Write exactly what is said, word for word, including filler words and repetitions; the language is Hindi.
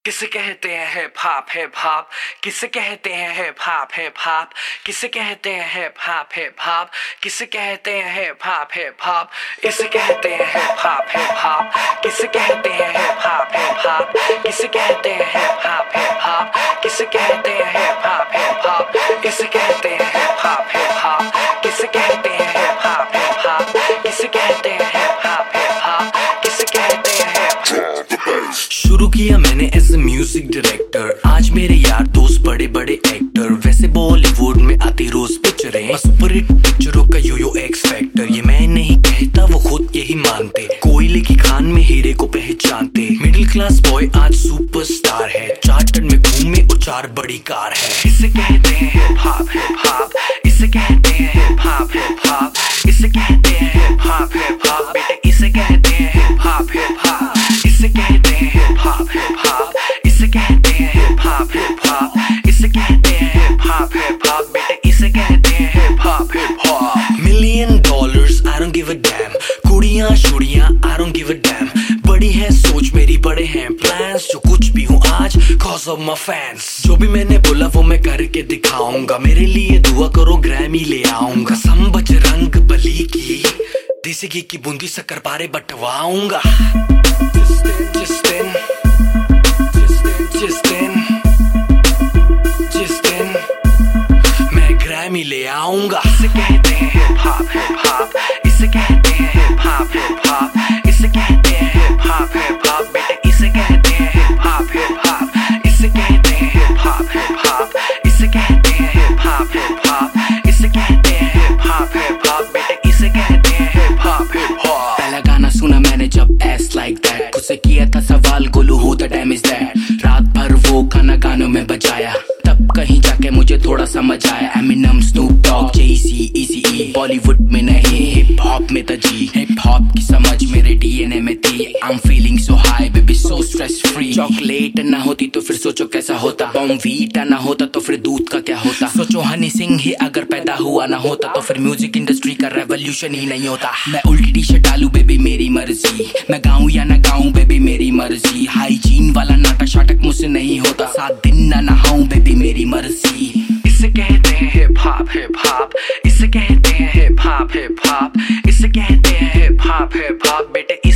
किसे कहते हैं हिप हॉप हिप हॉप किसे कहते हैं हिप हॉप हिप हॉप किसे कहते हैं हिप हॉप हिप हॉप किसे कहते हैं हिप हॉप हिप हॉप इसे कहते हैं हिप हॉप हिप हॉप किसे कहते हैं हिप हॉप हिप हॉप किसे कहते हैं हिप हॉप हिप हॉप किसे कहते हैं हिप हॉप हिप हॉप इसे कहते हैं हिप हॉप हिप हॉप किसे कहते हैं हिप हॉप हिप हॉप किसे कहते हैं हिप हॉप हिप हॉप किसे कहते हैं हिप। शुरू किया मैंने एज ए म्यूजिक डायरेक्टर, आज मेरे यार दोस्त बड़े बड़े एक्टर। वैसे बॉलीवुड में आती रोज पिक्चरें, सुपर हिट पिक्चरों का यो यो एक्स फैक्टर। ये मैं नहीं कहता, वो खुद यही मानते। कोयले की खान में हीरे को पहचानते। मिडिल क्लास बॉय आज सुपरस्टार है, चार्टर्ड में घूमे और चार बड़ी कार है। इसे कहते हैं हिप हॉप हिप हॉप इसे कहते हैं हिप हॉप हिप हॉप इसे कहते हैं हिप हॉप हिप हॉप बेटे इसे कहते हैं हिप हॉप हिप हॉप इसे कहते हैं हिप हॉप हिप हॉप इसे कहते हैं हिप हॉप हिप हॉप इसे कहते हैं हिप हॉप हिप हॉप बेटे इसे कहते हैं hip hop hip hop. Million dollars I don't give a damn, कुड़ियां शुड़ियां I don't give a damn. बड़ी है सोच मेरी, बड़े हैं प्लान्स, जो कुछ भी हूँ आज cause of my fans। जो भी मैंने बोला वो मैं करके दिखाऊंगा, मेरे लिए दुआ करो ग्रैमी ले आऊंगा। सम बजरंग बली की देसी घी की बूंदी शक्कर पारे बटवाऊंगा। जिस दिन जिस दिन जिस दिन जिस दिन मैं ग्रैमी ले आऊंगा। इसे कहते हैं हिप हॉप हिप हॉप इसे कहते हैं हिप हॉप हिप हॉप इसे कहते हैं हिप हॉप हिप हॉप बेटे इसे कहते हैं हिप हॉप हिप हॉप इसे कहते हैं हिप हॉप हिप हॉप इसे कहते हैं हिप हॉप हिप हॉप इसे कहते हैं हिप हॉप हिप हॉप बेटे इसे कहते हैं हिप हॉप हिप हॉप। पहला गाना सुना मैंने जब एस लाइक दैट, खुद से किया था सवाल Golu who the damn is that. रात भर वो गाना गानों में बजाया, तब कहीं जाके मुझे थोड़ा समझ आया। Eminem, Snoop Dogg, Jay Z, Eazy E, Bollywood में नहीं हिप हॉप में तजी। हिप हॉप की समझ मेरे डीएनए में थी। I am feeling so high baby so stress free. Chocolate ना होती तो फिर सोचो कैसा होता, बॉर्नवीटा ना होता तो फिर दूध का क्या होता। सोचो हनी सिंह ही अगर पैदा हुआ ना होता तो फिर म्यूजिक इंडस्ट्री का रेवोल्यूशन ही नहीं होता। मैं उल्टी टी शर्ट डालू बेबी मेरी मर्जी, मैं गाऊं या ना गाऊं बेबी मेरी मर्जी। हाइजीन वाला नाटक शाटक मुझसे नहीं होता, सात दिन ना नहाऊं बेबी मेरी मर्जी। इसे कहते हैं हिप हॉप हिप हॉप इसे कहते हैं हिप हॉप हिप हॉप इसे कहते हैं हिप हॉप हिप हॉप बेटे